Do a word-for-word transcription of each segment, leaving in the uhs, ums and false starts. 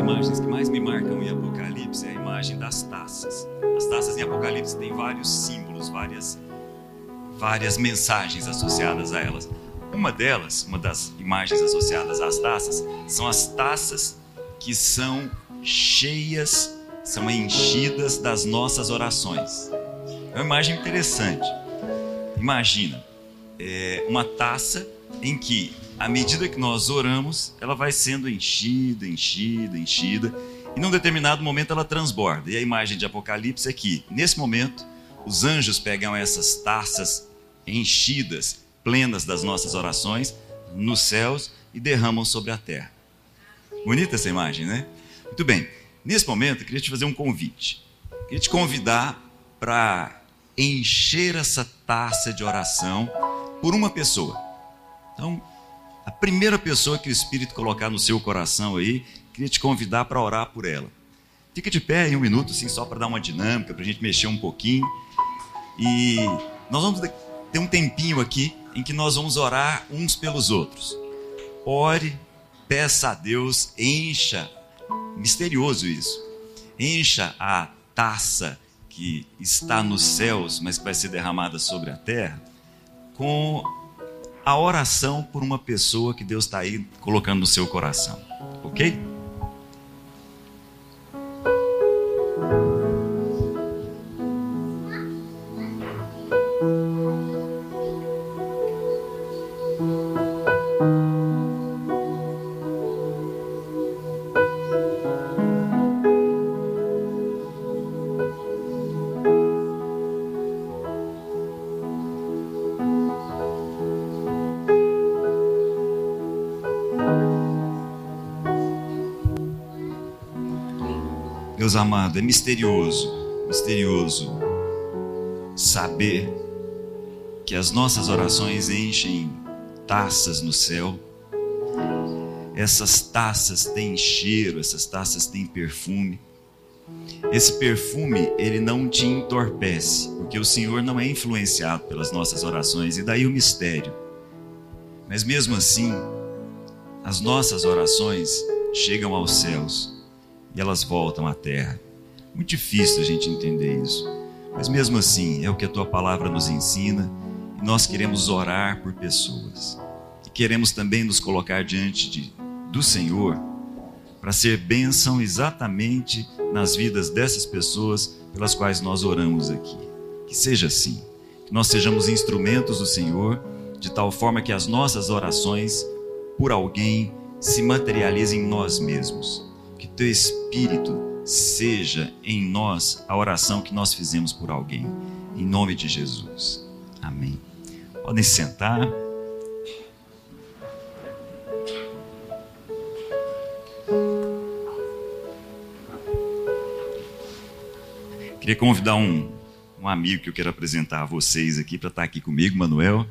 imagens que mais me marcam em Apocalipse é a imagem das taças. As taças em Apocalipse têm vários símbolos, várias, várias mensagens associadas a elas. Uma delas, uma das imagens associadas às taças, são as taças que são cheias, são enchidas das nossas orações. É uma imagem interessante. Imagina é, uma taça em que, à medida que nós oramos, ela vai sendo enchida, enchida, enchida, e num determinado momento ela transborda. E a imagem de Apocalipse é que, nesse momento, os anjos pegam essas taças enchidas, plenas das nossas orações, nos céus e derramam sobre a terra. Bonita essa imagem, né? Muito bem. Nesse momento, eu queria te fazer um convite. Eu queria te convidar para encher essa taça de oração por uma pessoa. Então, a primeira pessoa que o Espírito colocar no seu coração aí, queria te convidar para orar por ela. Fica de pé em um minuto, assim, só para dar uma dinâmica, para a gente mexer um pouquinho. E nós vamos ter um tempinho aqui em que nós vamos orar uns pelos outros. Ore, peça a Deus, encha, misterioso isso, encha a taça que está nos céus, mas que vai ser derramada sobre a terra, com a oração por uma pessoa que Deus está aí colocando no seu coração, ok? Deus amado, é misterioso, misterioso saber que as nossas orações enchem taças no céu. Essas taças têm cheiro, essas taças têm perfume. Esse perfume, ele não te entorpece, porque o Senhor não é influenciado pelas nossas orações, e daí o mistério. Mas mesmo assim, as nossas orações chegam aos céus e elas voltam à terra. Muito difícil a gente entender isso, mas mesmo assim é o que a tua palavra nos ensina, e nós queremos orar por pessoas e queremos também nos colocar diante de, do Senhor para ser bênção exatamente nas vidas dessas pessoas pelas quais nós oramos aqui. Que seja assim, que nós sejamos instrumentos do Senhor, de tal forma que as nossas orações por alguém se materializem em nós mesmos. Que teu Espírito seja em nós a oração que nós fizemos por alguém. Em nome de Jesus. Amém. Podem se sentar. Queria convidar um, um amigo que eu quero apresentar a vocês aqui para estar aqui comigo, Manuel.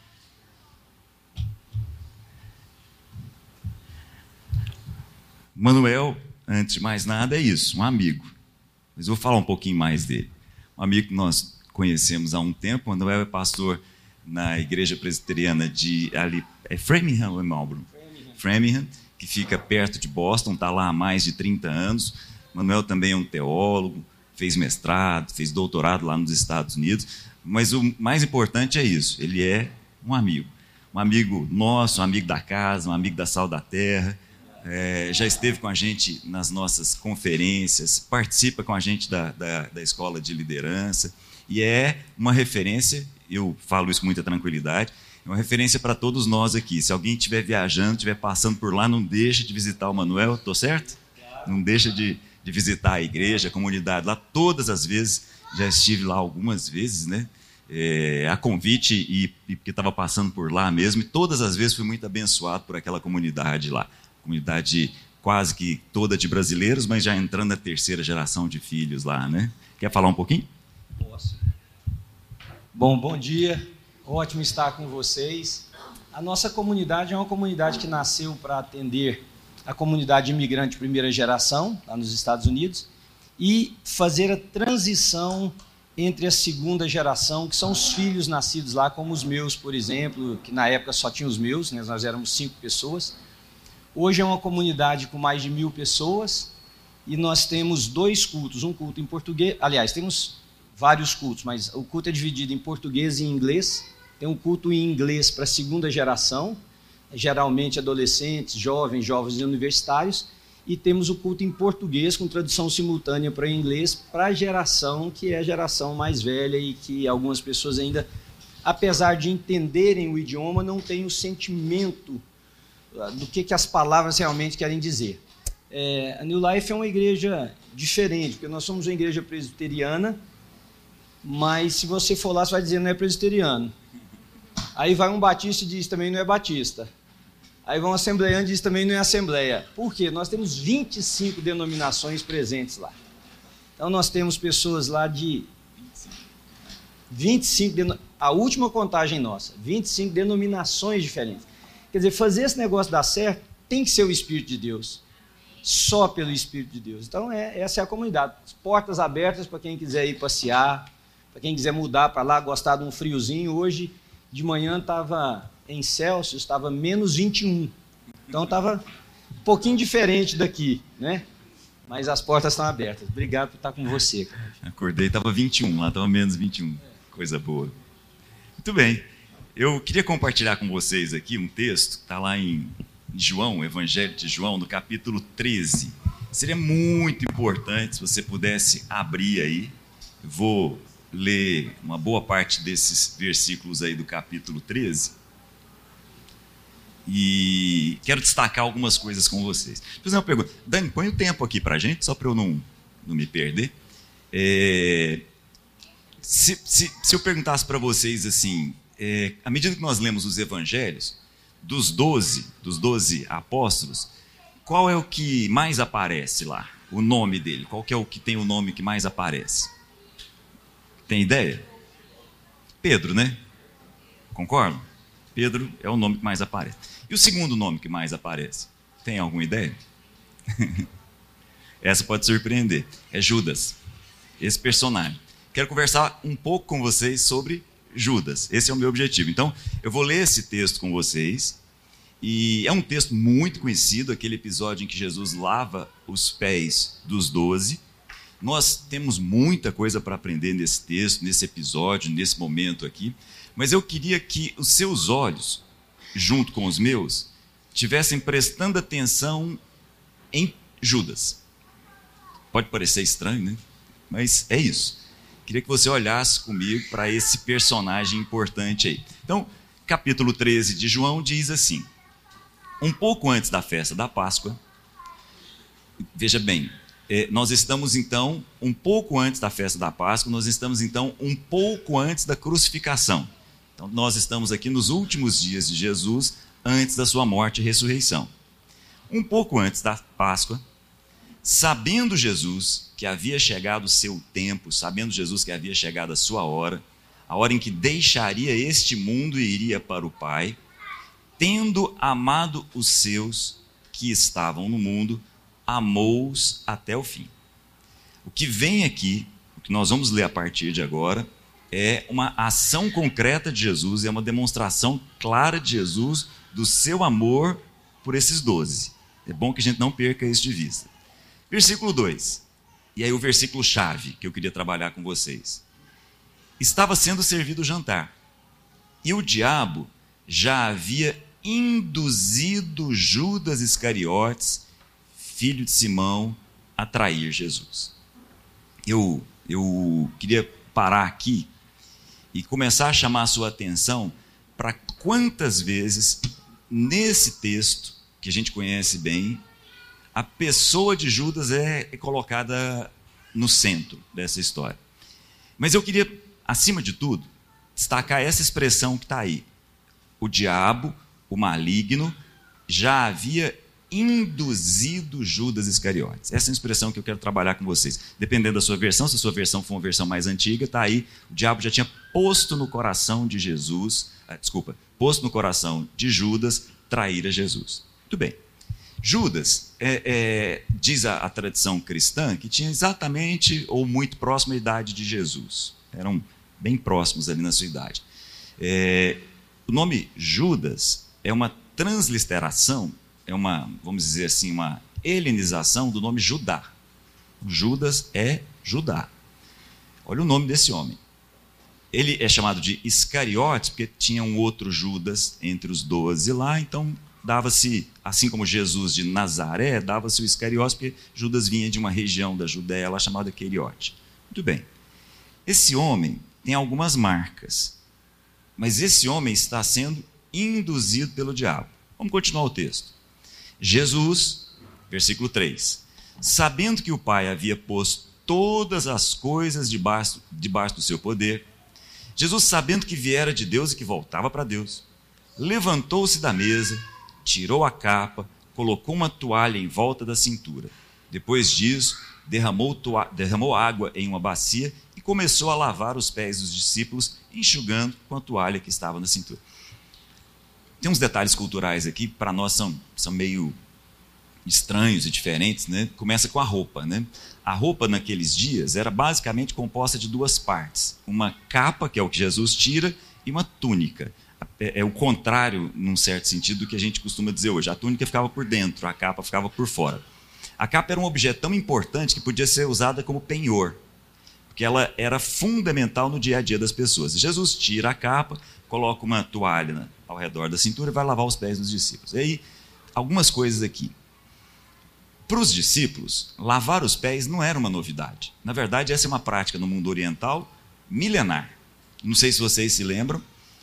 Manuel, antes de mais nada, é isso, um amigo. Mas eu vou falar um pouquinho mais dele. Um amigo que nós conhecemos há um tempo. Manuel é pastor na igreja presbiteriana de ali, é Framingham ou é Marlborough? Framingham. Framingham, que fica perto de Boston, está lá há mais de trinta anos. Manuel também é um teólogo, fez mestrado, fez doutorado lá nos Estados Unidos. Mas o mais importante é isso, ele é um amigo. Um amigo nosso, um amigo da casa, um amigo da Sal da Terra. É, já esteve com a gente nas nossas conferências, participa com a gente da, da, da escola de liderança e é uma referência, eu falo isso com muita tranquilidade, é uma referência para todos nós aqui. Se alguém estiver viajando, estiver passando por lá, não deixa de visitar o Manuel, estou certo? Não deixa de, de visitar a igreja, a comunidade lá, todas as vezes, já estive lá algumas vezes, né? É, a convite e, e porque estava passando por lá mesmo, e todas as vezes fui muito abençoado por aquela comunidade lá. Comunidade quase que toda de brasileiros, mas já entrando na terceira geração de filhos lá, né? Quer falar um pouquinho? Posso. Bom, bom dia. Ótimo estar com vocês. A nossa comunidade é uma comunidade que nasceu para atender a comunidade imigrante de primeira geração, lá nos Estados Unidos, e fazer a transição entre a segunda geração, que são os filhos nascidos lá, como os meus, por exemplo, que na época só tinha os meus, né? Nós éramos cinco pessoas. Hoje é uma comunidade com mais de mil pessoas, e nós temos dois cultos, um culto em português, aliás, temos vários cultos, mas o culto é dividido em português e em inglês. Tem um culto em inglês para a segunda geração, geralmente adolescentes, jovens, jovens e universitários, e temos o culto em português com tradução simultânea para inglês para a geração que é a geração mais velha e que algumas pessoas ainda, apesar de entenderem o idioma, não têm o sentimento do que, que as palavras realmente querem dizer. É, a New Life é uma igreja diferente, porque nós somos uma igreja presbiteriana, mas se você for lá, você vai dizer não é presbiteriano. Aí vai um batista e diz também não é batista. Aí vai um assembleiano e diz também não é assembleia. Por quê? Nós temos vinte e cinco denominações presentes lá. Então nós temos pessoas lá de vinte e cinco, a última contagem nossa, vinte e cinco denominações diferentes. Quer dizer, fazer esse negócio dar certo tem que ser o Espírito de Deus. Só pelo Espírito de Deus. Então é, essa é a comunidade. Portas abertas para quem quiser ir passear, para quem quiser mudar para lá, gostar de um friozinho. Hoje de manhã estava em Celsius, estava menos vinte e um. Então estava um pouquinho diferente daqui, né? Mas as portas estão abertas. Obrigado por estar com você. Acordei, estava vinte e um, lá estava menos vinte e um. Coisa boa. Muito bem. Eu queria compartilhar com vocês aqui um texto que está lá em João, Evangelho de João, no capítulo treze. Seria muito importante se você pudesse abrir aí. Eu vou ler uma boa parte desses versículos aí do capítulo treze. E quero destacar algumas coisas com vocês. Vou fazer uma pergunta. Dani, põe o tempo aqui para a gente, só para eu não, não me perder. É, se, se, se eu perguntasse para vocês assim, é, à medida que nós lemos os evangelhos, dos doze, dos doze apóstolos, qual é o que mais aparece lá? O nome dele, qual que é o que tem o nome que mais aparece? Tem ideia? Pedro, né? Concordam? Pedro é o nome que mais aparece. E o segundo nome que mais aparece? Tem alguma ideia? Essa pode surpreender. É Judas, esse personagem. Quero conversar um pouco com vocês sobre Judas. Esse é o meu objetivo. Então, eu vou ler esse texto com vocês. E é um texto muito conhecido, aquele episódio em que Jesus lava os pés dos doze. Nós temos muita coisa para aprender nesse texto, nesse episódio, nesse momento aqui. Mas eu queria que os seus olhos, junto com os meus, estivessem prestando atenção em Judas. Pode parecer estranho, né? Mas é isso. Queria que você olhasse comigo para esse personagem importante aí. Então, capítulo treze de João diz assim: um pouco antes da festa da Páscoa, veja bem, é, nós estamos então, um pouco antes da festa da Páscoa, nós estamos então um pouco antes da crucificação. Então, nós estamos aqui nos últimos dias de Jesus, antes da sua morte e ressurreição. Um pouco antes da Páscoa, sabendo Jesus que havia chegado o seu tempo, sabendo Jesus que havia chegado a sua hora, a hora em que deixaria este mundo e iria para o Pai, tendo amado os seus que estavam no mundo, amou-os até o fim. O que vem aqui, o que nós vamos ler a partir de agora, é uma ação concreta de Jesus, é uma demonstração clara de Jesus do seu amor por esses doze. É bom que a gente não perca isso de vista. Versículo dois. E aí o versículo chave que eu queria trabalhar com vocês. Estava sendo servido o jantar, e o diabo já havia induzido Judas Iscariotes, filho de Simão, a trair Jesus. Eu, eu queria parar aqui e começar a chamar a sua atenção para quantas vezes, nesse texto, que a gente conhece bem, a pessoa de Judas é, é colocada no centro dessa história. Mas eu queria, acima de tudo, destacar essa expressão que está aí. O diabo, o maligno, já havia induzido Judas Iscariotes. Essa é a expressão que eu quero trabalhar com vocês. Dependendo da sua versão, se a sua versão for uma versão mais antiga, está aí, o diabo já tinha posto no coração de Jesus, ah, desculpa, posto no coração de Judas trair a Jesus. Muito bem. Judas, é, é, diz a, a tradição cristã, que tinha exatamente ou muito próximo à idade de Jesus. Eram bem próximos ali na sua idade. É, o nome Judas é uma transliteração, é uma, vamos dizer assim, uma helenização do nome Judá. Judas é Judá. Olha o nome desse homem. Ele é chamado de Iscariotes, porque tinha um outro Judas entre os doze lá, então dava-se, assim como Jesus de Nazaré, dava-se o Iscariotes, porque Judas vinha de uma região da Judéia lá chamada Queriote. Muito bem. Esse homem tem algumas marcas, mas esse homem está sendo induzido pelo diabo. Vamos continuar o texto. Jesus, versículo três, sabendo que o Pai havia posto todas as coisas debaixo, debaixo do seu poder, Jesus, sabendo que viera de Deus e que voltava para Deus, levantou-se da mesa, tirou a capa, colocou uma toalha em volta da cintura. Depois disso, derramou, toa- derramou água em uma bacia e começou a lavar os pés dos discípulos, enxugando com a toalha que estava na cintura. Tem uns detalhes culturais aqui, para nós são, são meio estranhos e diferentes, né? Começa com a roupa, né? A roupa naqueles dias era basicamente composta de duas partes. Uma capa, que é o que Jesus tira, e uma túnica. É, é o contrário, num certo sentido, do que a gente costuma dizer hoje. A túnica ficava por dentro, a capa ficava por fora. A capa era um objeto tão importante que podia ser usada como penhor, porque ela era fundamental no dia a dia das pessoas. Jesus tira a capa, coloca uma toalha ao redor da cintura e vai lavar os pés dos discípulos. E aí, algumas coisas aqui. Para os discípulos, lavar os pés não era uma novidade. Na verdade, essa é uma prática no mundo oriental milenar. Não sei se vocês se lembram,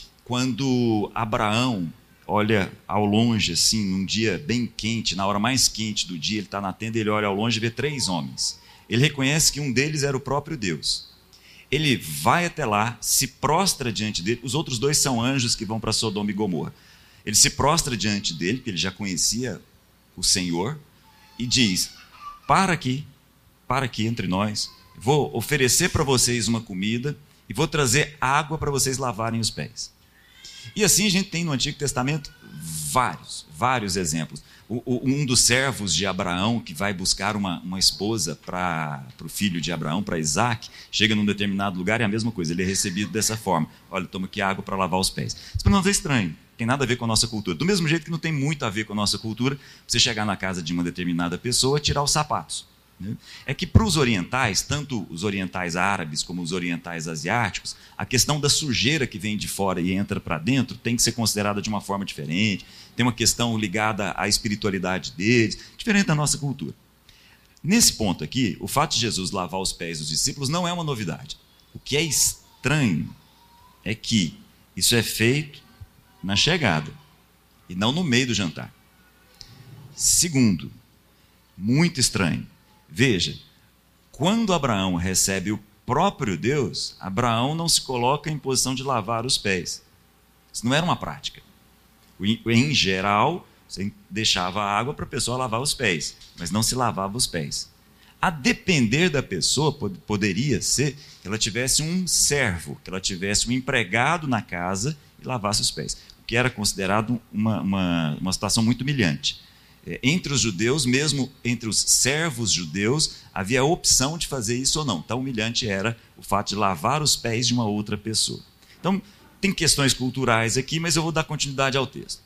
quando Abraão olha ao longe, assim, num dia bem quente, na hora mais quente do dia, ele está na tenda, ele olha ao longe e vê três homens. Ele reconhece que um deles era o próprio Deus. Ele vai até lá, se prostra diante dele. Os outros dois são anjos que vão para Sodoma e Gomorra. Ele se prostra diante dele, porque ele já conhecia o Senhor, e diz: para aqui, para aqui entre nós, vou oferecer para vocês uma comida e vou trazer água para vocês lavarem os pés. E assim a gente tem no Antigo Testamento vários, vários exemplos. O, o, um dos servos de Abraão, que vai buscar uma, uma esposa para o filho de Abraão, para Isaac, chega num determinado lugar e é a mesma coisa, ele é recebido dessa forma: olha, toma aqui água para lavar os pés. Isso para nós é estranho, tem nada a ver com a nossa cultura. Do mesmo jeito que não tem muito a ver com a nossa cultura você chegar na casa de uma determinada pessoa e tirar os sapatos. É que para os orientais, tanto os orientais árabes como os orientais asiáticos, a questão da sujeira que vem de fora e entra para dentro tem que ser considerada de uma forma diferente, tem uma questão ligada à espiritualidade deles, diferente da nossa cultura. Nesse ponto aqui, o fato de Jesus lavar os pés dos discípulos não é uma novidade. O que é estranho é que isso é feito na chegada e não no meio do jantar. Segundo, muito estranho, veja, quando Abraão recebe o próprio Deus, Abraão não se coloca em posição de lavar os pés. Isso não era uma prática. Em geral, você deixava a água para a pessoa lavar os pés, mas não se lavava os pés. A depender da pessoa, poderia ser que ela tivesse um servo, que ela tivesse um empregado na casa e lavasse os pés, o que era considerado uma, uma, uma situação muito humilhante. Entre os judeus, mesmo entre os servos judeus, havia a opção de fazer isso ou não. Tão humilhante era o fato de lavar os pés de uma outra pessoa. Então, tem questões culturais aqui, mas eu vou dar continuidade ao texto.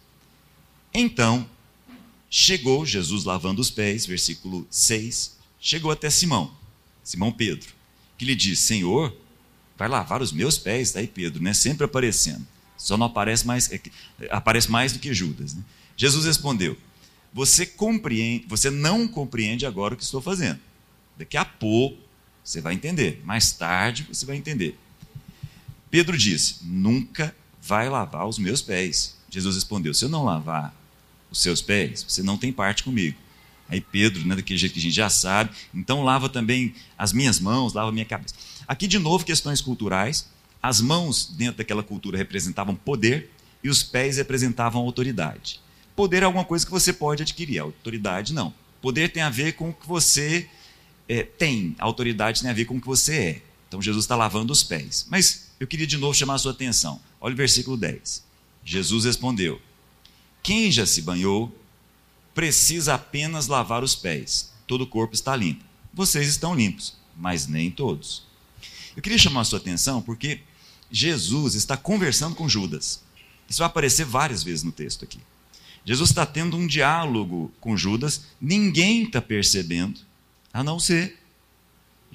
Então, chegou Jesus lavando os pés, versículo seis, chegou até Simão, Simão Pedro, que lhe disse: Senhor, vai lavar os meus pés? Daí Pedro, né, sempre aparecendo, só não aparece mais, é, aparece mais do que Judas, né? Jesus respondeu: Você compreende, você não compreende agora o que estou fazendo. Daqui a pouco você vai entender. Mais tarde você vai entender. Pedro disse: Nunca vai lavar os meus pés. Jesus respondeu: Se eu não lavar os seus pés, você não tem parte comigo. Aí Pedro, né, daquele jeito que a gente já sabe, então lava também as minhas mãos, lava a minha cabeça. Aqui de novo questões culturais. As mãos dentro daquela cultura representavam poder e os pés representavam autoridade. Poder é alguma coisa que você pode adquirir, a autoridade não. Poder tem a ver com o que você é, tem, a autoridade tem a ver com o que você é. Então Jesus está lavando os pés. Mas eu queria de novo chamar a sua atenção. Olha o versículo dez. Jesus respondeu: Quem já se banhou precisa apenas lavar os pés. Todo o corpo está limpo. Vocês estão limpos, mas nem todos. Eu queria chamar a sua atenção porque Jesus está conversando com Judas. Isso vai aparecer várias vezes no texto aqui. Jesus está tendo um diálogo com Judas, ninguém está percebendo, a não ser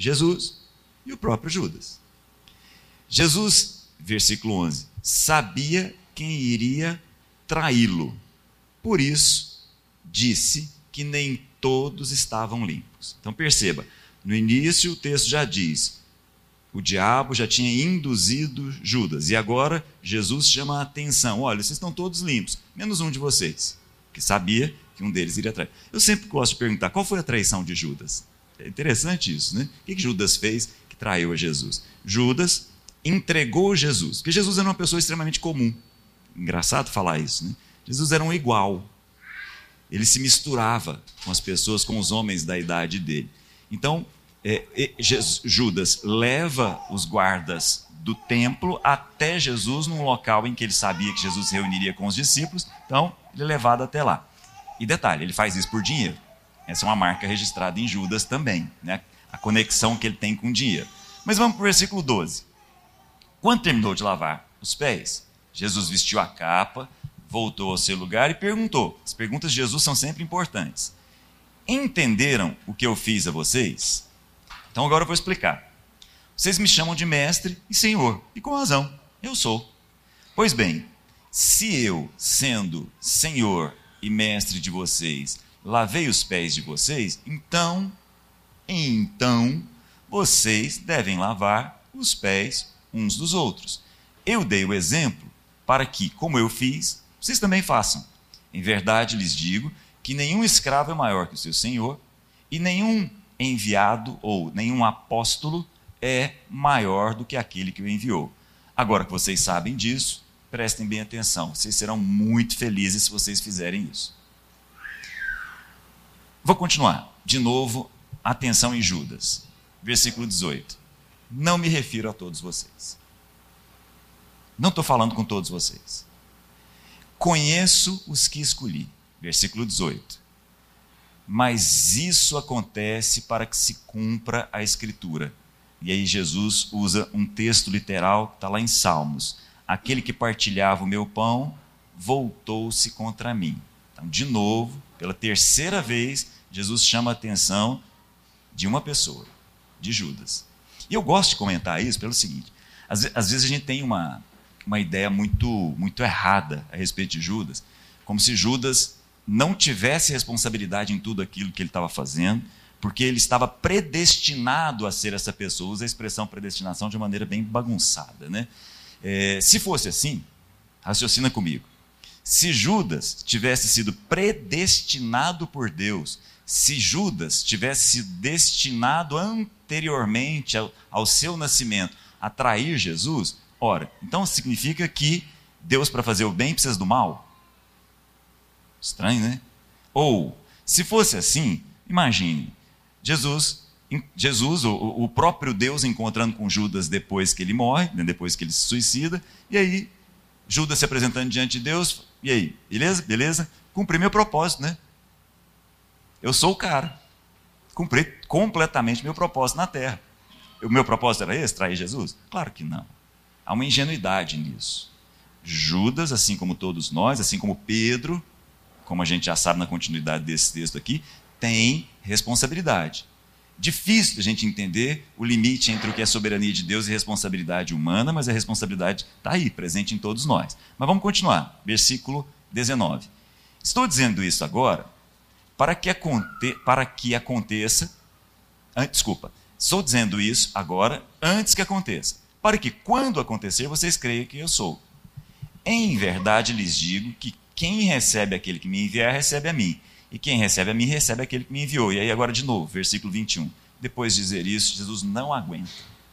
Jesus e o próprio Judas. Jesus, versículo onze, sabia quem iria traí-lo. Por isso, disse que nem todos estavam limpos. Então perceba, no início o texto já diz, o diabo já tinha induzido Judas. E agora Jesus chama a atenção. Olha, vocês estão todos limpos, menos um de vocês, que sabia que um deles iria trair. Eu sempre gosto de perguntar, qual foi a traição de Judas? É interessante isso, né? O que Judas fez que traiu a Jesus? Judas entregou Jesus, porque Jesus era uma pessoa extremamente comum. Engraçado falar isso, né? Jesus era um igual. Ele se misturava com as pessoas, com os homens da idade dele. Então, é, é, Jesus, Judas leva os guardas do templo até Jesus, num local em que ele sabia que Jesus se reuniria com os discípulos. Então, ele é levado até lá. E detalhe, ele faz isso por dinheiro. Essa é uma marca registrada em Judas também, né? A conexão que ele tem com o dinheiro. Mas vamos para o versículo doze. Quando terminou de lavar os pés, Jesus vestiu a capa, voltou ao seu lugar e perguntou. As perguntas de Jesus são sempre importantes. Entenderam o que eu fiz a vocês? Então agora eu vou explicar. Vocês me chamam de mestre e senhor, e com razão, eu sou. Pois bem, se eu, sendo senhor e mestre de vocês, lavei os pés de vocês, então, então, vocês devem lavar os pés uns dos outros. Eu dei o exemplo para que, como eu fiz, vocês também façam. Em verdade lhes digo que nenhum escravo é maior que o seu senhor, e nenhum enviado ou nenhum apóstolo é maior do que aquele que o enviou. Agora que vocês sabem disso, prestem bem atenção. Vocês serão muito felizes se vocês fizerem isso. Vou continuar. De novo, atenção em Judas. Versículo dezoito. Não me refiro a todos vocês. Não estou falando com todos vocês. Conheço os que escolhi. Versículo dezoito. Mas isso acontece para que se cumpra a Escritura. E aí Jesus usa um texto literal que está lá em Salmos. Aquele que partilhava o meu pão voltou-se contra mim. Então, de novo, pela terceira vez, Jesus chama a atenção de uma pessoa, de Judas. E eu gosto de comentar isso pelo seguinte, às, às vezes a gente tem uma, uma ideia muito, muito errada a respeito de Judas, como se Judas não tivesse responsabilidade em tudo aquilo que ele estava fazendo, porque ele estava predestinado a ser essa pessoa. Usa a expressão predestinação de maneira bem bagunçada, né? É, se fosse assim, raciocina comigo. Se Judas tivesse sido predestinado por Deus, se Judas tivesse sido destinado anteriormente ao, ao seu nascimento a trair Jesus, ora, então significa que Deus, para fazer o bem, precisa do mal? Estranho, né? Ou, se fosse assim, imagine, Jesus, Jesus o, o próprio Deus encontrando com Judas depois que ele morre, né, depois que ele se suicida, e aí Judas se apresentando diante de Deus, e aí, beleza? Beleza? Cumpri meu propósito, né? Eu sou o cara. Cumpri completamente meu propósito na terra. O meu propósito era esse, trair Jesus? Claro que não. Há uma ingenuidade nisso. Judas, assim como todos nós, assim como Pedro, como a gente já sabe na continuidade desse texto aqui, tem responsabilidade. Difícil a gente entender o limite entre o que é soberania de Deus e responsabilidade humana, mas a responsabilidade está aí, presente em todos nós. Mas vamos continuar. Versículo dezenove. Estou dizendo isso agora para que, aconte, para que aconteça... Ah, desculpa. Estou dizendo isso agora antes que aconteça, para que quando acontecer vocês creiam que eu sou. Em verdade lhes digo que quem recebe aquele que me enviar, recebe a mim. E quem recebe a mim, recebe aquele que me enviou. E aí agora de novo, versículo vinte e um. Depois de dizer isso, Jesus não aguenta.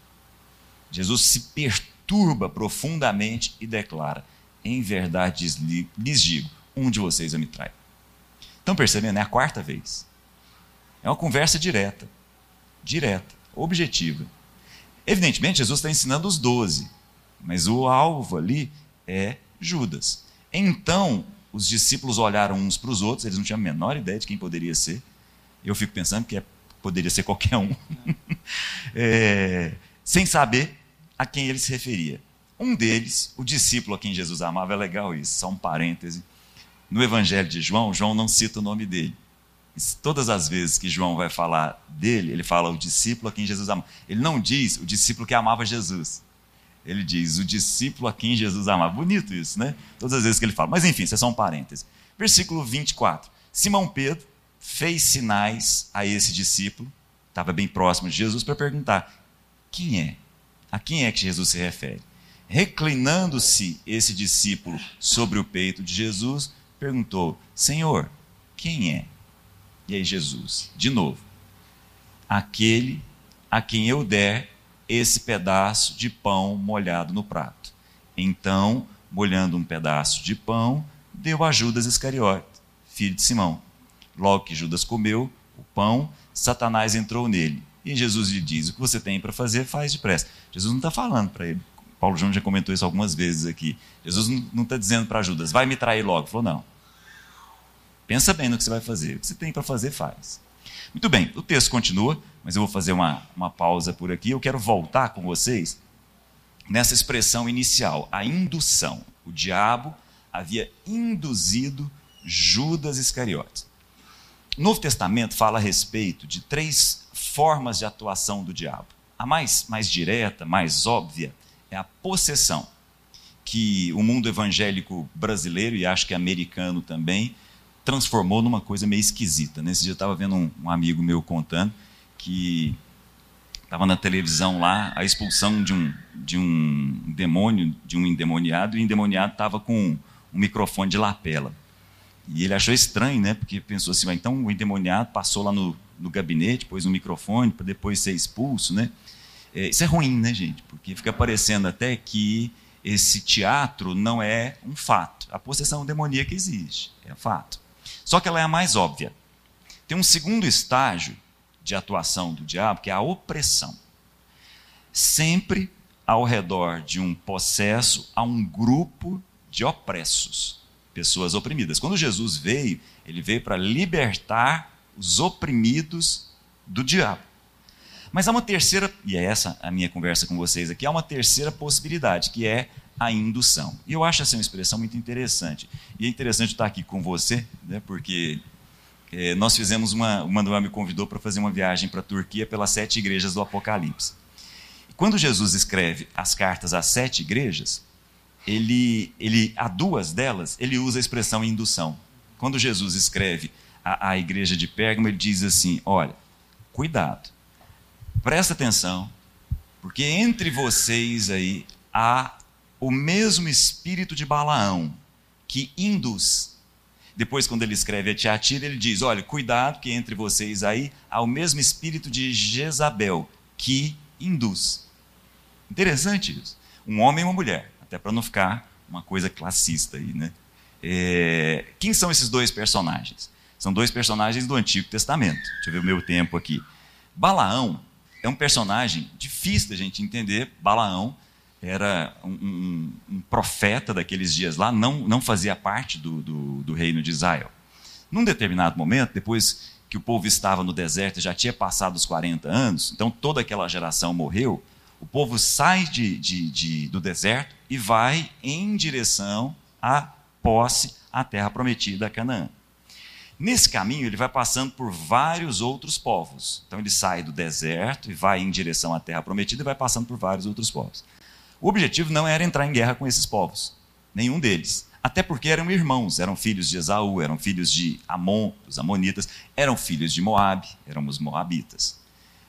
Jesus se perturba profundamente e declara: em verdade lhes digo, um de vocês eu me traio. Estão percebendo? É a quarta vez. É uma conversa direta. Direta, objetiva. Evidentemente, Jesus está ensinando os doze. Mas o alvo ali é Judas. Então, os discípulos olharam uns para os outros, eles não tinham a menor ideia de quem poderia ser. Eu fico pensando que é, poderia ser qualquer um. é, sem saber a quem ele se referia. Um deles, o discípulo a quem Jesus amava, é legal isso, só um parêntese. No Evangelho de João, João não cita o nome dele. Todas as vezes que João vai falar dele, ele fala o discípulo a quem Jesus amava. Ele não diz o discípulo que amava Jesus. Ele diz o discípulo a quem Jesus amava. Bonito isso, né? Todas as vezes que ele fala. Mas enfim, isso é só um parêntese. Versículo vinte e quatro. Simão Pedro fez sinais a esse discípulo, estava bem próximo de Jesus, para perguntar: quem é? A quem é que Jesus se refere? Reclinando-se esse discípulo sobre o peito de Jesus, perguntou: Senhor, quem é? E aí Jesus, de novo: aquele a quem eu der esse pedaço de pão molhado no prato. Então, molhando um pedaço de pão, deu a Judas Iscariote, filho de Simão. Logo que Judas comeu o pão, Satanás entrou nele. E Jesus lhe diz: o que você tem para fazer, faz depressa. Jesus não está falando para ele. Paulo Júnior já comentou isso algumas vezes aqui. Jesus não está dizendo para Judas: vai me trair logo. Ele falou: não. Pensa bem no que você vai fazer. O que você tem para fazer, faz. Muito bem, o texto continua, mas eu vou fazer uma, uma pausa por aqui. Eu quero voltar com vocês nessa expressão inicial, a indução. O diabo havia induzido Judas Iscariotes. O Novo Testamento fala a respeito de três formas de atuação do diabo. A mais, mais direta, mais óbvia, é a possessão, que o mundo evangélico brasileiro, e acho que americano também, transformou numa coisa meio esquisita. Nesse dia eu estava vendo um, um amigo meu contando que estava na televisão lá a expulsão de um, de um demônio, de um endemoniado, e o endemoniado estava com um microfone de lapela. E ele achou estranho, né? Porque pensou assim: então o endemoniado passou lá no, no gabinete, pôs um microfone para depois ser expulso, né? É, isso é ruim, né, gente? Porque fica parecendo até que esse teatro não é um fato. A possessão demoníaca existe, é um fato. Só que ela é a mais óbvia. Tem um segundo estágio de atuação do diabo, que é a opressão. Sempre ao redor de um possesso há um grupo de opressos, pessoas oprimidas. Quando Jesus veio, ele veio para libertar os oprimidos do diabo. Mas há uma terceira, e é essa a minha conversa com vocês aqui, há uma terceira possibilidade, que é a indução. E eu acho essa uma expressão muito interessante. E é interessante estar aqui com você, né, porque é, nós fizemos uma, o Manuel me convidou para fazer uma viagem para a Turquia pelas sete igrejas do Apocalipse. E quando Jesus escreve as cartas às sete igrejas, ele, ele, a duas delas, ele usa a expressão indução. Quando Jesus escreve a, a igreja de Pérgamo, ele diz assim: olha, cuidado, presta atenção, porque entre vocês aí há o mesmo espírito de Balaão, que induz. Depois, quando ele escreve a Tiatira, ele diz: olha, cuidado, que entre vocês aí há o mesmo espírito de Jezabel, que induz. Interessante isso. Um homem e uma mulher, até para não ficar uma coisa classista aí, né? É... Quem são esses dois personagens? São dois personagens do Antigo Testamento. Deixa eu ver o meu tempo aqui. Balaão é um personagem difícil da gente entender. Balaão era um, um, um profeta daqueles dias lá, não, não fazia parte do, do, do reino de Israel. Num determinado momento, depois que o povo estava no deserto e já tinha passado os quarenta anos, então toda aquela geração morreu, o povo sai de, de, de, do deserto e vai em direção à posse, à terra prometida, a Canaã. Nesse caminho, ele vai passando por vários outros povos. Então ele sai do deserto e vai em direção à terra prometida e vai passando por vários outros povos. O objetivo não era entrar em guerra com esses povos, nenhum deles. Até porque eram irmãos, eram filhos de Esaú, eram filhos de Amon, os amonitas, eram filhos de Moabe, eram os moabitas.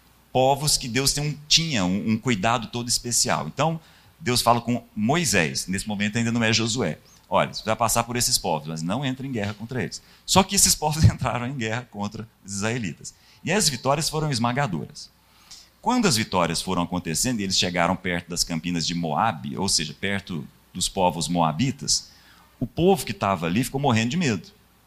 Povos que Deus tem um, tinha um, um cuidado todo especial. Então, Deus fala com Moisés, nesse momento ainda não é Josué: olha, você vai passar por esses povos, mas não entra em guerra contra eles. Só que esses povos entraram em guerra contra os israelitas. E as vitórias foram esmagadoras. Quando as vitórias foram acontecendo e eles chegaram perto das campinas de Moabe, ou seja, perto dos povos moabitas, o povo que estava ali ficou morrendo de medo.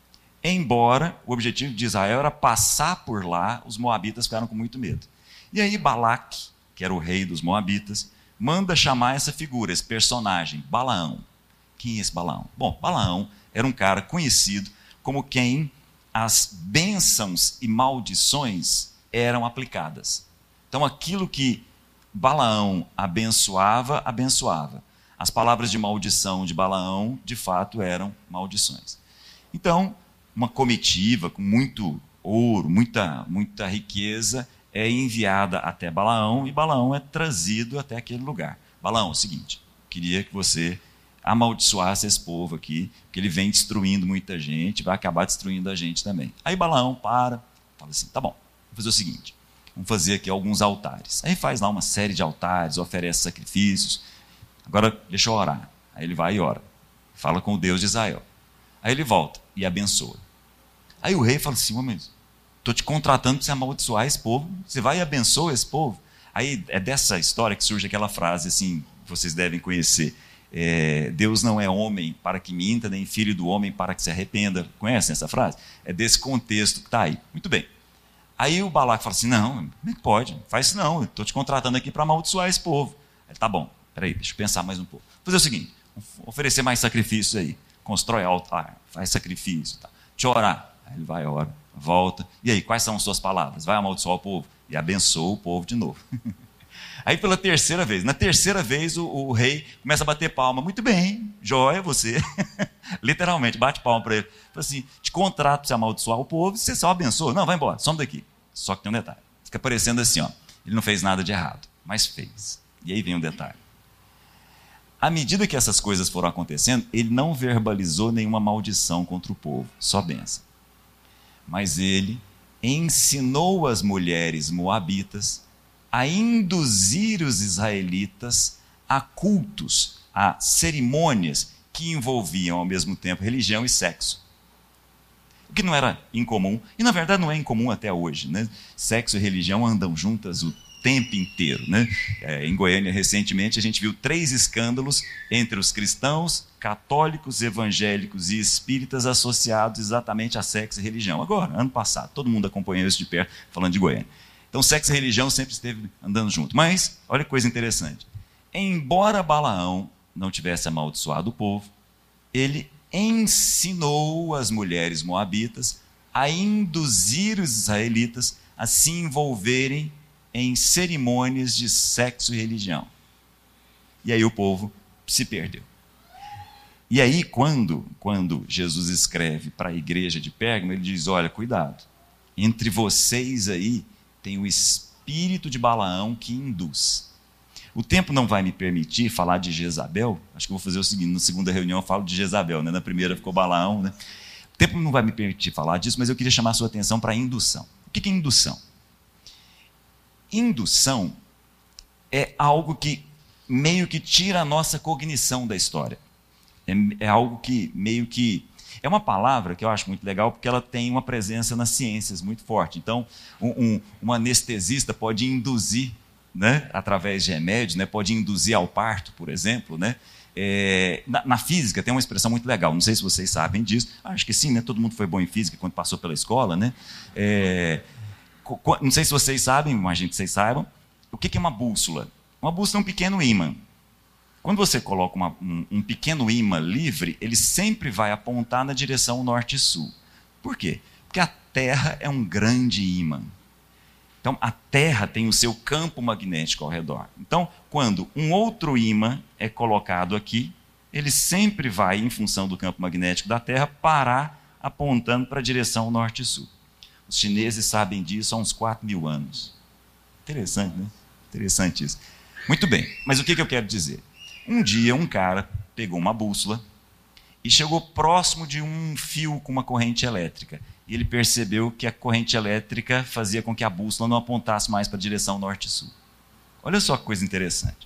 Embora o objetivo de Israel era passar por lá, os moabitas ficaram com muito medo. E aí Balaque, que era o rei dos moabitas, manda chamar essa figura, esse personagem, Balaão. Quem é esse Balaão? Bom, Balaão era um cara conhecido como quem as bênçãos e maldições eram aplicadas. Então, aquilo que Balaão abençoava, abençoava. As palavras de maldição de Balaão, de fato, eram maldições. Então, uma comitiva com muito ouro, muita, muita riqueza é enviada até Balaão e Balaão é trazido até aquele lugar. Balaão, é o seguinte, queria que você amaldiçoasse esse povo aqui, porque ele vem destruindo muita gente, vai acabar destruindo a gente também. Aí Balaão para, fala assim, tá bom, vou fazer o seguinte, vamos fazer aqui alguns altares. Aí faz lá uma série de altares, oferece sacrifícios. Agora deixa eu orar. Aí ele vai e ora. Fala com o Deus de Israel. Aí ele volta e abençoa. Aí o rei fala assim, homem, estou te contratando para você amaldiçoar esse povo. Você vai e abençoa esse povo. Aí é dessa história que surge aquela frase assim, que vocês devem conhecer. É, Deus não é homem para que minta, nem filho do homem para que se arrependa. Conhecem essa frase? É desse contexto que está aí. Muito bem. Aí o Balaque fala assim, não, como é que pode? Faz isso não, estou te contratando aqui para amaldiçoar esse povo. Ele, tá bom, peraí, deixa eu pensar mais um pouco. Vou fazer o seguinte, oferecer mais sacrifícios aí. Constrói altar, faz sacrifício. Tá. Deixa eu orar. Aí ele vai, ora, volta. E aí, quais são as suas palavras? Vai amaldiçoar o povo? E abençoa o povo de novo. Aí pela terceira vez, na terceira vez o, o rei começa a bater palma. Muito bem, joia você. Literalmente, bate palma para ele. Fala assim, te contrato para você amaldiçoar o povo, você só abençoa. Não, vai embora, some daqui. Só que tem um detalhe. Fica parecendo assim, ó. Ele não fez nada de errado, mas fez. E aí vem um detalhe. À medida que essas coisas foram acontecendo, ele não verbalizou nenhuma maldição contra o povo, só bênção. Mas ele ensinou as mulheres moabitas a induzir os israelitas a cultos, a cerimônias que envolviam ao mesmo tempo religião e sexo. O que não era incomum, e na verdade não é incomum até hoje, né? Sexo e religião andam juntas o tempo inteiro, né? É, em Goiânia, recentemente, a gente viu três escândalos entre os cristãos, católicos, evangélicos e espíritas associados exatamente a sexo e religião. Agora, ano passado, todo mundo acompanhou isso de perto, falando de Goiânia. Então, sexo e religião sempre esteve andando junto. Mas, olha que coisa interessante. Embora Balaão não tivesse amaldiçoado o povo, ele ensinou as mulheres moabitas a induzir os israelitas a se envolverem em cerimônias de sexo e religião. E aí o povo se perdeu. E aí, quando, quando Jesus escreve para a igreja de Pérgamo, ele diz, olha, cuidado, entre vocês aí tem o espírito de Balaão que induz. O tempo não vai me permitir falar de Jezabel. Acho que eu vou fazer o seguinte, na segunda reunião eu falo de Jezabel, né? Na primeira ficou Balaão. Né? O tempo não vai me permitir falar disso, mas eu queria chamar a sua atenção para a indução. O que é indução? Indução é algo que meio que tira a nossa cognição da história. É, é algo que meio que... É uma palavra que eu acho muito legal porque ela tem uma presença nas ciências muito forte. Então, um, um, um anestesista pode induzir, né, através de remédios, né, pode induzir ao parto, por exemplo. Né? É, na, na física tem uma expressão muito legal, não sei se vocês sabem disso. Acho que sim, né? Todo mundo foi bom em física quando passou pela escola. Né? É, não sei se vocês sabem, imagino que vocês saibam, o que é uma bússola? Uma bússola é um pequeno ímã. Quando você coloca uma, um, um pequeno ímã livre, ele sempre vai apontar na direção norte e sul. Por quê? Porque a Terra é um grande ímã. Então, a Terra tem o seu campo magnético ao redor. Então, quando um outro ímã é colocado aqui, ele sempre vai, em função do campo magnético da Terra, parar apontando para a direção norte e sul. Os chineses sabem disso há uns quatro mil anos. Interessante, né? Interessante isso. Muito bem, mas o que eu quero dizer? Um dia um cara pegou uma bússola e chegou próximo de um fio com uma corrente elétrica. E ele percebeu que a corrente elétrica fazia com que a bússola não apontasse mais para a direção norte e sul. Olha só que coisa interessante.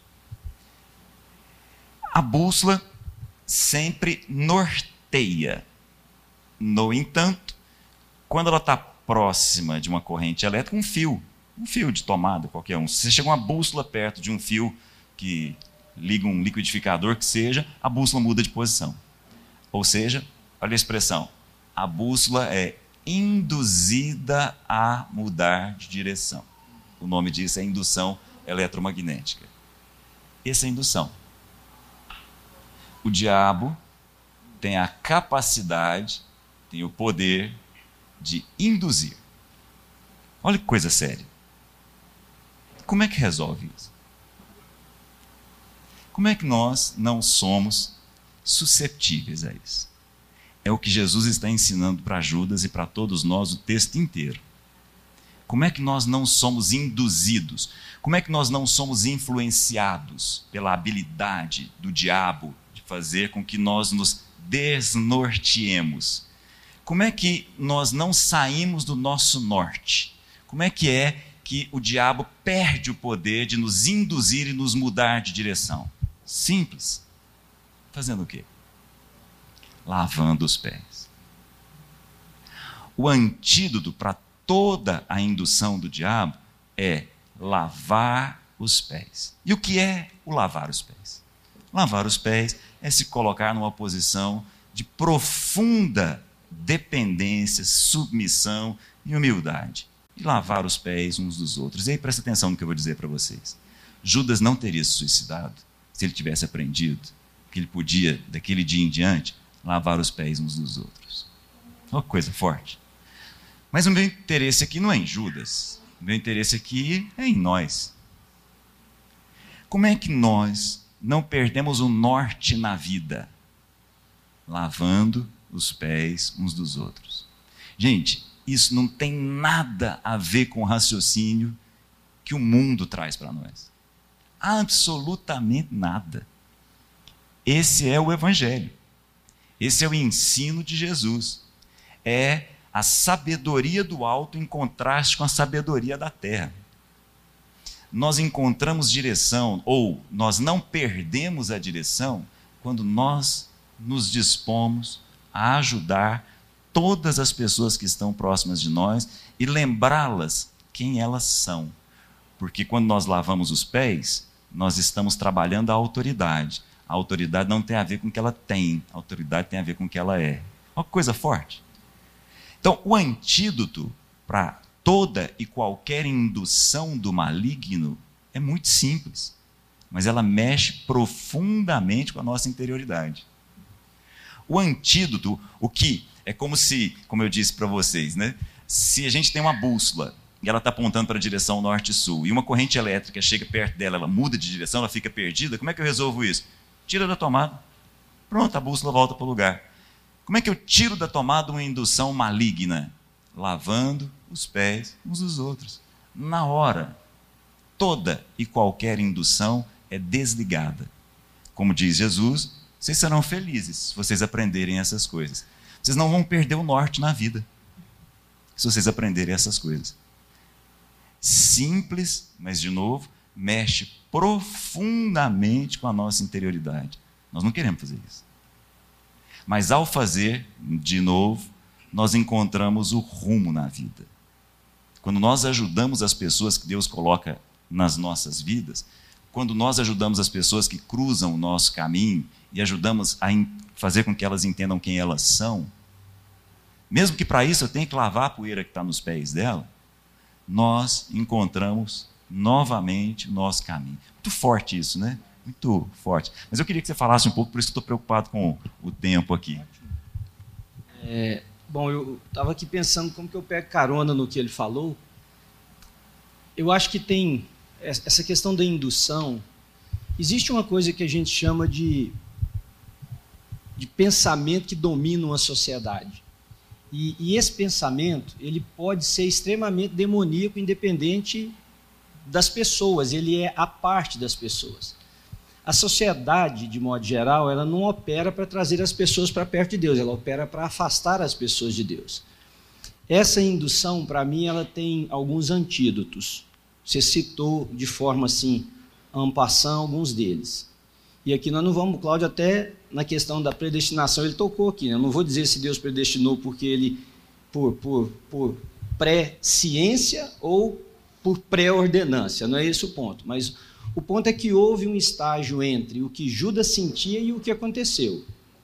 A bússola sempre norteia. No entanto, quando ela está próxima de uma corrente elétrica, um fio, um fio de tomada qualquer um. Se você chega uma bússola perto de um fio que liga um liquidificador que seja, a bússola muda de posição. Ou seja, olha a expressão, a bússola é induzida a mudar de direção. O nome disso é indução eletromagnética. Essa é a indução. O diabo tem a capacidade, tem o poder de induzir. Olha que coisa séria. Como é que resolve isso? Como é que nós não somos susceptíveis a isso? é o que Jesus está ensinando para Judas e para todos nós o texto inteiro. Como é que nós não somos induzidos? Como é que nós não somos influenciados pela habilidade do diabo de fazer com que nós nos desnorteemos? Como é que nós não saímos do nosso norte? Como é que é que o diabo perde o poder de nos induzir e nos mudar de direção? Simples. Fazendo o quê? Lavando os pés. O antídoto para toda a indução do diabo é lavar os pés. E o que é o lavar os pés? Lavar os pés é se colocar numa posição de profunda dependência, submissão e humildade. E lavar os pés uns dos outros. E aí presta atenção no que eu vou dizer para vocês. Judas não teria se suicidado se ele tivesse aprendido que ele podia, daquele dia em diante, lavar os pés uns dos outros. Uma coisa forte. Mas o meu interesse aqui não é em Judas. O meu interesse aqui é em nós. Como é que nós não perdemos o norte na vida? Lavando os pés uns dos outros. Gente, isso não tem nada a ver com o raciocínio que o mundo traz para nós. Absolutamente nada. Esse é o Evangelho. Esse é o ensino de Jesus. É a sabedoria do alto em contraste com a sabedoria da terra. Nós encontramos direção, ou nós não perdemos a direção, quando nós nos dispomos a ajudar todas as pessoas que estão próximas de nós e lembrá-las quem elas são. Porque quando nós lavamos os pés, nós estamos trabalhando a autoridade. A autoridade não tem a ver com o que ela tem, a autoridade tem a ver com o que ela é. Uma coisa forte. Então, o antídoto para toda e qualquer indução do maligno é muito simples, mas ela mexe profundamente com a nossa interioridade. O antídoto, o que é como se, como eu disse para vocês, né? Se a gente tem uma bússola e ela está apontando para a direção norte e sul, e uma corrente elétrica chega perto dela, ela muda de direção, ela fica perdida, como é que eu resolvo isso? Tira da tomada, pronto, a bússola volta para o lugar. Como é que eu tiro da tomada uma indução maligna? Lavando os pés uns dos outros. Na hora, toda e qualquer indução é desligada. Como diz Jesus, vocês serão felizes se vocês aprenderem essas coisas. Vocês não vão perder o norte na vida se vocês aprenderem essas coisas. Simples, mas de novo, mexe profundamente com a nossa interioridade. Nós não queremos fazer isso. Mas ao fazer, de novo, nós encontramos o rumo na vida. Quando nós ajudamos as pessoas que Deus coloca nas nossas vidas, quando nós ajudamos as pessoas que cruzam o nosso caminho e ajudamos a fazer com que elas entendam quem elas são, mesmo que para isso eu tenha que lavar a poeira que está nos pés dela, nós encontramos novamente o nosso caminho. Muito forte isso, né? Muito forte. Mas eu queria que você falasse um pouco, por isso que estou preocupado com o tempo aqui. É, bom, eu estava aqui pensando como que eu pego carona no que ele falou. Eu acho que tem essa questão da indução. Existe uma coisa que a gente chama de, de pensamento que domina uma sociedade. E, e esse pensamento, ele pode ser extremamente demoníaco, independente das pessoas, ele é a parte das pessoas. A sociedade, de modo geral, ela não opera para trazer as pessoas para perto de Deus, ela opera para afastar as pessoas de Deus. Essa indução, para mim, ela tem alguns antídotos. Você citou de forma assim, en passant, alguns deles. E aqui nós não vamos, Cláudio, até na questão da predestinação, ele tocou aqui, né? Eu não vou dizer se Deus predestinou porque ele, por, por, por pré-ciência ou por pré-ordenância, não é esse o ponto. Mas o ponto é que houve um estágio entre o que Judas sentia e o que aconteceu.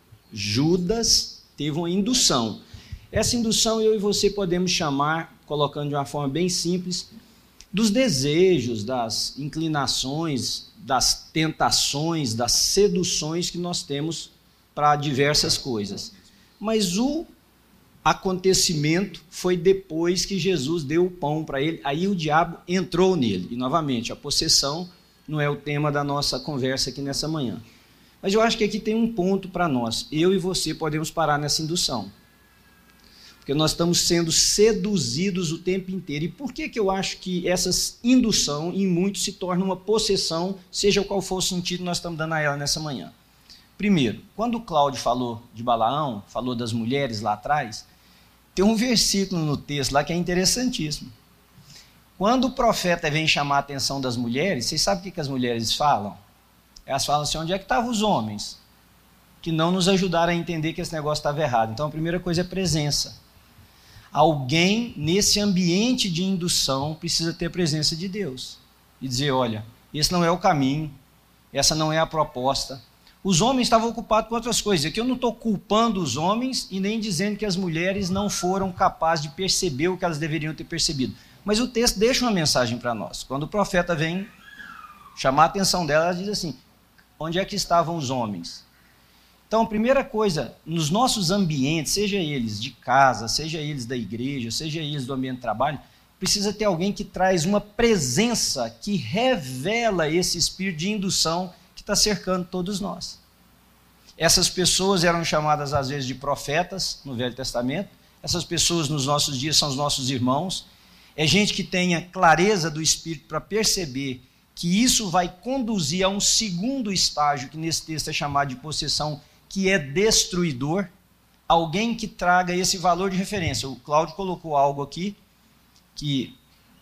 Judas teve uma indução. Essa indução eu e você podemos chamar, colocando de uma forma bem simples, dos desejos, das inclinações, das tentações, das seduções que nós temos para diversas coisas. Mas o acontecimento foi depois que Jesus deu o pão para ele, aí o diabo entrou nele. E, novamente, a possessão não é o tema da nossa conversa aqui nessa manhã. Mas eu acho que aqui tem um ponto para nós. Eu e você podemos parar nessa indução. Porque nós estamos sendo seduzidos o tempo inteiro. E por que, que eu acho que essa indução, em muitos, se torna uma possessão, seja qual for o sentido que nós estamos dando a ela nessa manhã? Primeiro, quando o Cláudio falou de Balaão, falou das mulheres lá atrás, tem um versículo no texto lá que é interessantíssimo. Quando o profeta vem chamar a atenção das mulheres, vocês sabem o que, que as mulheres falam? Elas falam assim, onde é que estavam os homens? Que não nos ajudaram a entender que esse negócio estava errado. Então a primeira coisa é presença. Alguém nesse ambiente de indução precisa ter a presença de Deus. E dizer, olha, esse não é o caminho, essa não é a proposta. Os homens estavam ocupados com outras coisas. Aqui eu não estou culpando os homens e nem dizendo que as mulheres não foram capazes de perceber o que elas deveriam ter percebido. Mas o texto deixa uma mensagem para nós. Quando o profeta vem chamar a atenção dela, ela diz assim, onde é que estavam os homens? Então, a primeira coisa, nos nossos ambientes, seja eles de casa, seja eles da igreja, seja eles do ambiente de trabalho, precisa ter alguém que traz uma presença que revela esse espírito de indução que está cercando todos nós. Essas pessoas eram chamadas às vezes de profetas no Velho Testamento, essas pessoas nos nossos dias são os nossos irmãos, é gente que tenha clareza do espírito para perceber que isso vai conduzir a um segundo estágio, que nesse texto é chamado de possessão, que é destruidor, alguém que traga esse valor de referência. O Cláudio colocou algo aqui, que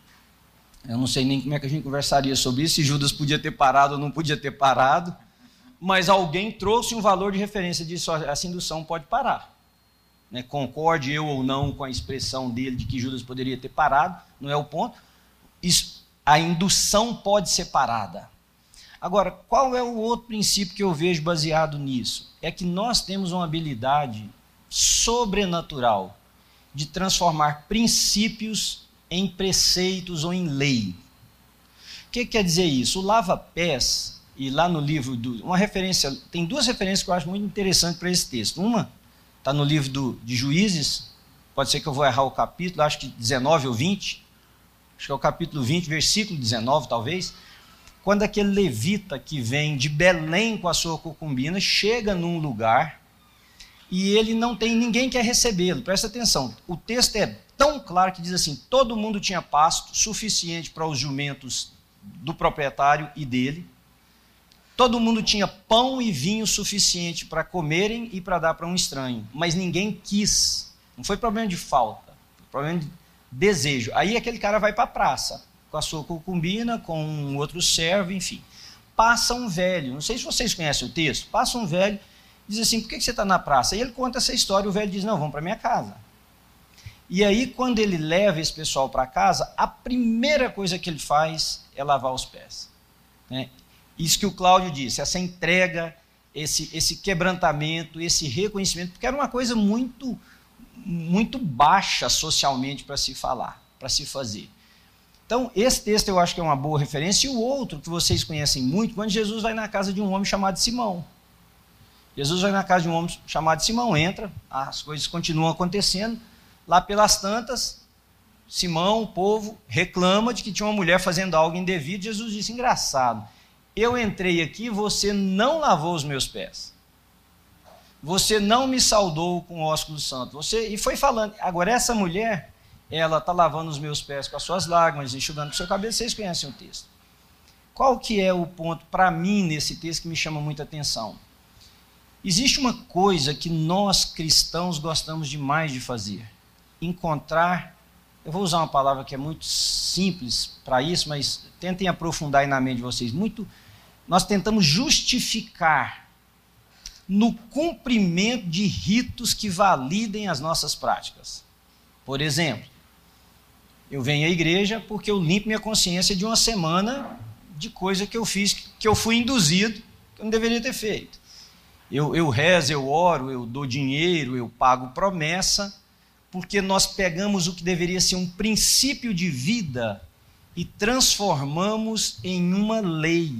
eu não sei nem como é que a gente conversaria sobre isso, se Judas podia ter parado ou não podia ter parado, mas alguém trouxe um valor de referência, disse, essa indução pode parar. Né? Concorde eu ou não com a expressão dele de que Judas poderia ter parado, não é o ponto. Isso, a indução pode ser parada. Agora, qual é o outro princípio que eu vejo baseado nisso? É que nós temos uma habilidade sobrenatural de transformar princípios em preceitos ou em lei. O que quer dizer isso? O lava-pés, e lá no livro, do, uma referência, tem duas referências que eu acho muito interessantes para esse texto. Uma está no livro do, de Juízes, pode ser que eu vou errar o capítulo, acho que dezenove ou vinte, acho que é o capítulo vinte, versículo dezenove talvez, quando aquele levita que vem de Belém com a sua concubina chega num lugar e ele não tem ninguém que quer recebê-lo. Presta atenção, o texto é tão claro que diz assim, todo mundo tinha pasto suficiente para os jumentos do proprietário e dele, todo mundo tinha pão e vinho suficiente para comerem e para dar para um estranho, mas ninguém quis, não foi problema de falta, foi problema de desejo. Aí aquele cara vai para a praça, com a sua concubina, com um outro servo, enfim. Passa um velho, não sei se vocês conhecem o texto, passa um velho, diz assim, por que você está na praça? E ele conta essa história, o velho diz, não, vamos para minha casa. E aí, quando ele leva esse pessoal para casa, a primeira coisa que ele faz é lavar os pés. Né? Isso que o Cláudio disse, essa entrega, esse, esse quebrantamento, esse reconhecimento, porque era uma coisa muito, muito baixa socialmente para se falar, para se fazer. Então, esse texto eu acho que é uma boa referência, e o outro, que vocês conhecem muito, quando Jesus vai na casa de um homem chamado Simão. Jesus vai na casa de um homem chamado Simão, entra, as coisas continuam acontecendo, lá pelas tantas, Simão, o povo, reclama de que tinha uma mulher fazendo algo indevido. Jesus disse, engraçado, eu entrei aqui, você não lavou os meus pés, você não me saudou com o ósculo santo, você... e foi falando. Agora essa mulher, ela está lavando os meus pés com as suas lágrimas, enxugando com o seu cabelo. Vocês conhecem o texto. Qual que é o ponto para mim nesse texto que me chama muita atenção? Existe uma coisa que nós cristãos gostamos demais de fazer, encontrar, eu vou usar uma palavra que é muito simples para isso, mas tentem aprofundar aí na mente de vocês, muito, nós tentamos justificar no cumprimento de ritos que validem as nossas práticas. Por exemplo, eu venho à igreja porque eu limpo minha consciência de uma semana de coisa que eu fiz, que eu fui induzido, que eu não deveria ter feito. Eu, eu rezo, eu oro, eu dou dinheiro, eu pago promessa, porque nós pegamos o que deveria ser um princípio de vida e transformamos em uma lei.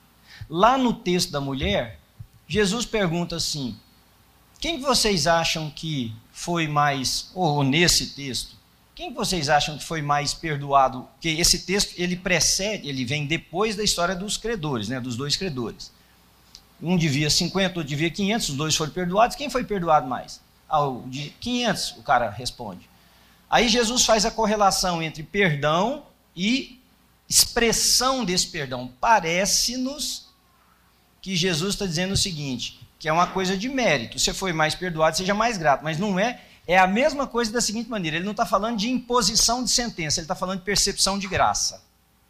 Lá no texto da mulher, Jesus pergunta assim, quem vocês acham que foi mais, ou nesse texto, quem vocês acham que foi mais perdoado? Porque esse texto, ele precede, ele vem depois da história dos credores, né, dos dois credores. Um devia cinquenta, outro devia quinhentos, os dois foram perdoados. Quem foi perdoado mais? Ah, o de quinhentos, o cara responde. Aí Jesus faz a correlação entre perdão e expressão desse perdão. Parece-nos que Jesus está dizendo o seguinte, que é uma coisa de mérito. Você foi mais perdoado, seja mais grato. Mas não é, é a mesma coisa da seguinte maneira. Ele não está falando de imposição de sentença, ele está falando de percepção de graça.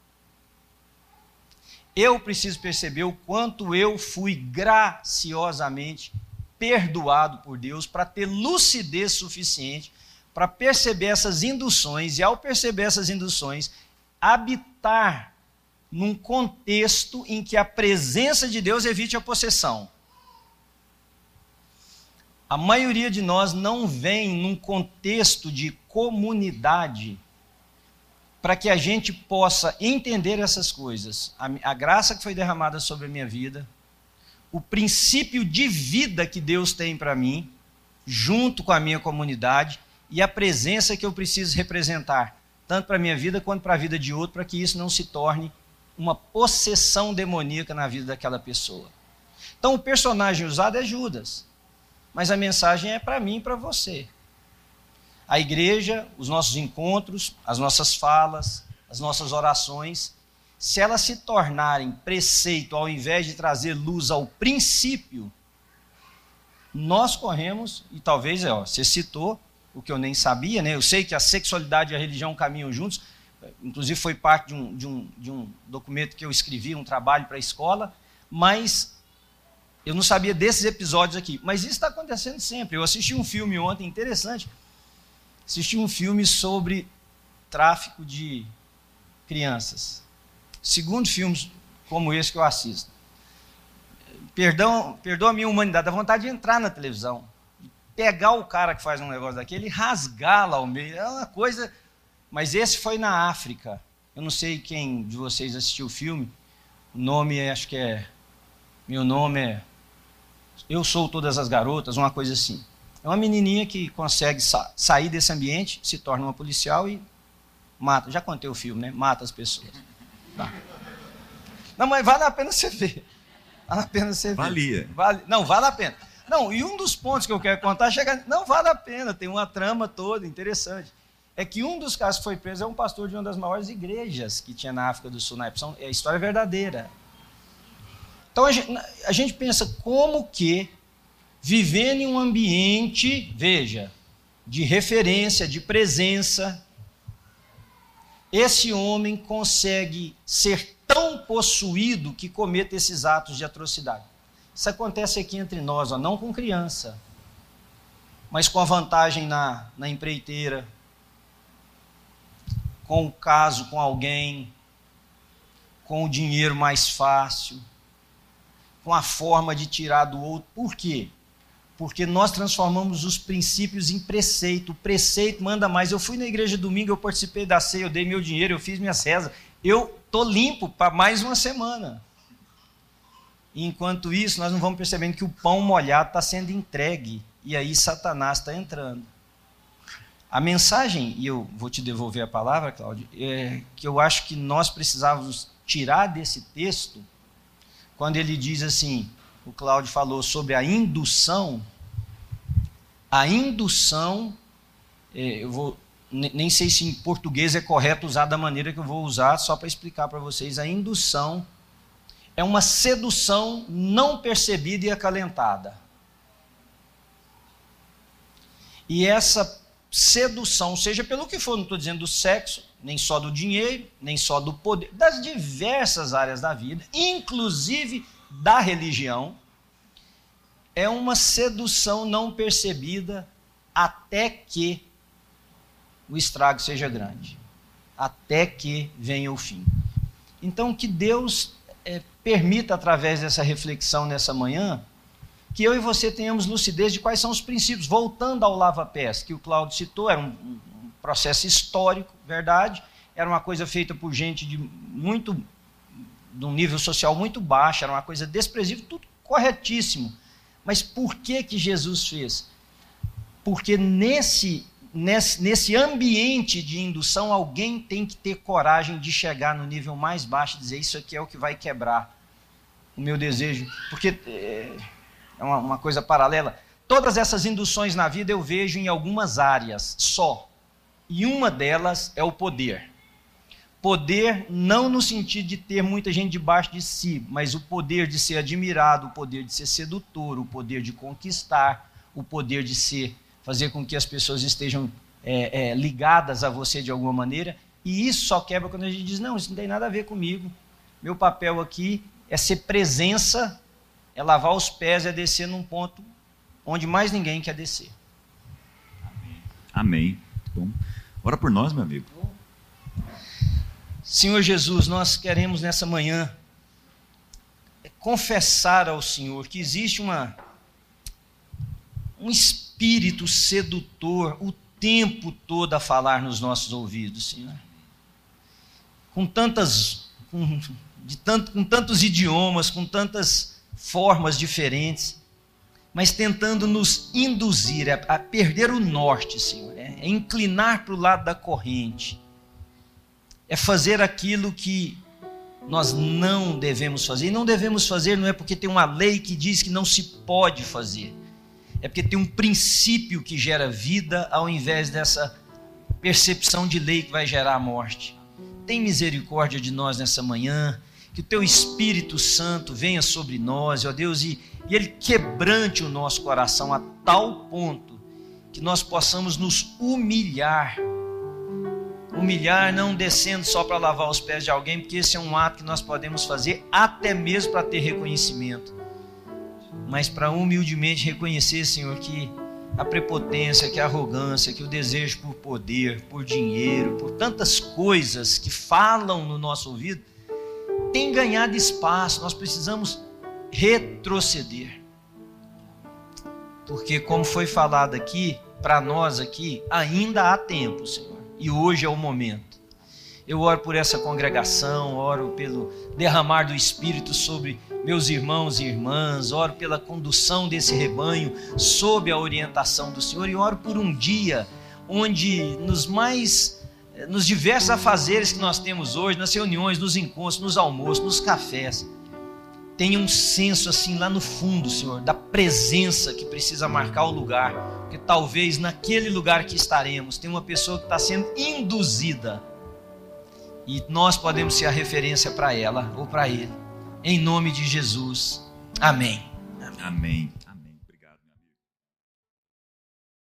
Eu preciso perceber o quanto eu fui graciosamente perdoado por Deus para ter lucidez suficiente para perceber essas induções e, ao perceber essas induções, habitar num contexto em que a presença de Deus evite a possessão. A maioria de nós não vem num contexto de comunidade para que a gente possa entender essas coisas. A, a graça que foi derramada sobre a minha vida, o princípio de vida que Deus tem para mim, junto com a minha comunidade, e a presença que eu preciso representar, tanto para a minha vida quanto para a vida de outro, para que isso não se torne uma possessão demoníaca na vida daquela pessoa. Então o personagem usado é Judas, mas a mensagem é para mim e para você. A igreja, os nossos encontros, as nossas falas, as nossas orações, se elas se tornarem preceito ao invés de trazer luz ao princípio, nós corremos, e talvez, ó, você citou o que eu nem sabia, né? Eu sei que a sexualidade e a religião caminham juntos, inclusive foi parte de um, de um, de um documento que eu escrevi, um trabalho para a escola, mas eu não sabia desses episódios aqui. Mas isso está acontecendo sempre. Eu assisti um filme ontem interessante, assisti um filme sobre tráfico de crianças. Segundo filme como esse que eu assisto. Perdão, perdoa a minha humanidade, dá vontade de entrar na televisão, de pegar o cara que faz um negócio daquele e rasgá-lo ao meio. É uma coisa... Mas esse foi na África. Eu não sei quem de vocês assistiu o filme. O nome, é, acho que é... Meu nome é... Eu Sou Todas as Garotas, uma coisa assim. É uma menininha que consegue sa- sair desse ambiente, se torna uma policial e mata. Já contei o filme, né? Mata as pessoas. Tá. Não, mas vale a pena você ver. Vale a pena você ver. Valia. Vale... Não, vale a pena. Não, e um dos pontos que eu quero contar, chega... não vale a pena, tem uma trama toda interessante. É que um dos casos que foi preso é um pastor de uma das maiores igrejas que tinha na África do Sul, na época. É a história verdadeira. Então a gente, a gente pensa como que, vivendo em um ambiente, veja, de referência, de presença, esse homem consegue ser tão possuído que cometa esses atos de atrocidade. Isso acontece aqui entre nós, ó, não com criança, mas com a vantagem na, na empreiteira, com o caso com alguém, com o dinheiro mais fácil, com a forma de tirar do outro. Por quê? Porque nós transformamos os princípios em preceito. O preceito manda mais. Eu fui na igreja domingo, eu participei da ceia, eu dei meu dinheiro, eu fiz minha cesa. Eu estou limpo para mais uma semana. E enquanto isso, nós não vamos percebendo que o pão molhado está sendo entregue. E aí Satanás está entrando. A mensagem, e eu vou te devolver a palavra, Cláudio, é que eu acho que nós precisávamos tirar desse texto, quando ele diz assim, o Cláudio falou sobre a indução, a indução, é, eu vou, nem sei se em português é correto usar da maneira que eu vou usar, só para explicar para vocês, a indução é uma sedução não percebida e acalentada. E essa sedução, seja pelo que for, não estou dizendo do sexo, nem só do dinheiro, nem só do poder, das diversas áreas da vida, inclusive da religião, é uma sedução não percebida até que o estrago seja grande, até que venha o fim. Então, que Deus é, permita, através dessa reflexão nessa manhã, que eu e você tenhamos lucidez de quais são os princípios. Voltando ao lava-pés, que o Cláudio citou, era um, um processo histórico, verdade, era uma coisa feita por gente de muito, de um nível social muito baixo, era uma coisa desprezível, tudo corretíssimo. Mas por que que Jesus fez? Porque nesse, nesse, nesse ambiente de indução, alguém tem que ter coragem de chegar no nível mais baixo e dizer, isso aqui é o que vai quebrar o meu desejo, porque é uma, uma coisa paralela. Todas essas induções na vida eu vejo em algumas áreas só, e uma delas é o poder. Poder não no sentido de ter muita gente debaixo de si, mas o poder de ser admirado, o poder de ser sedutor, o poder de conquistar, o poder de ser, fazer com que as pessoas estejam é, é, ligadas a você de alguma maneira, e isso só quebra quando a gente diz, não, isso não tem nada a ver comigo, meu papel aqui é ser presença, é lavar os pés, é descer num ponto onde mais ninguém quer descer. Amém. Amém. Bom, ora por nós, meu amigo. Senhor Jesus, nós queremos nessa manhã confessar ao Senhor que existe uma, um espírito sedutor o tempo todo a falar nos nossos ouvidos, Senhor. Com tantas, com, de tanto, com tantos idiomas, com tantas formas diferentes, mas tentando nos induzir a, a perder o norte, Senhor, é, é inclinar para o lado da corrente. É fazer aquilo que nós não devemos fazer. E não devemos fazer não é porque tem uma lei que diz que não se pode fazer. É porque tem um princípio que gera vida ao invés dessa percepção de lei que vai gerar a morte. Tem misericórdia de nós nessa manhã. Que o Teu Espírito Santo venha sobre nós, ó Deus, e, e Ele quebrante o nosso coração a tal ponto que nós possamos nos humilhar. Humilhar não descendo só para lavar os pés de alguém, porque esse é um ato que nós podemos fazer até mesmo para ter reconhecimento, mas para humildemente reconhecer, Senhor, que a prepotência, que a arrogância, que o desejo por poder, por dinheiro, por tantas coisas que falam no nosso ouvido, tem ganhado espaço. Nós precisamos retroceder, porque como foi falado aqui, para nós aqui, ainda há tempo, Senhor. E hoje é o momento. Eu oro por essa congregação, oro pelo derramar do Espírito sobre meus irmãos e irmãs, oro pela condução desse rebanho sob a orientação do Senhor, e oro por um dia onde nos mais, nos diversos afazeres que nós temos hoje, nas reuniões, nos encontros, nos almoços, nos cafés, tenha um senso assim lá no fundo, Senhor, da presença que precisa marcar o lugar, porque talvez naquele lugar que estaremos tem uma pessoa que está sendo induzida e nós podemos ser a referência para ela ou para ele, em nome de Jesus, amém. Amém.